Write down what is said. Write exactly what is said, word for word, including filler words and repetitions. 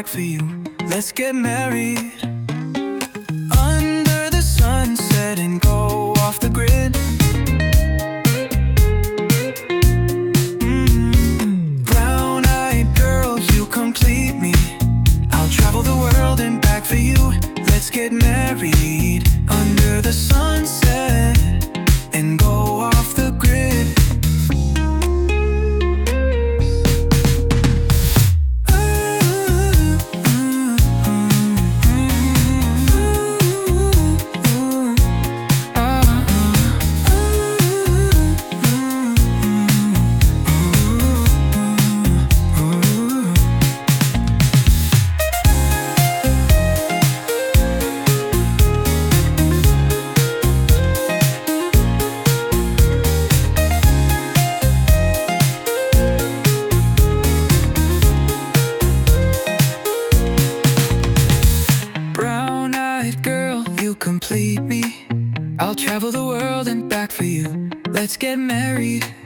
back for you. Let's get married under the sunset and go off the grid. mm. Brown-eyed girl, you complete me. I'll travel the world and back for you. Let's get married under the sunset and go off the grid. Complete me. I'll travel the world and back for you. Let's get married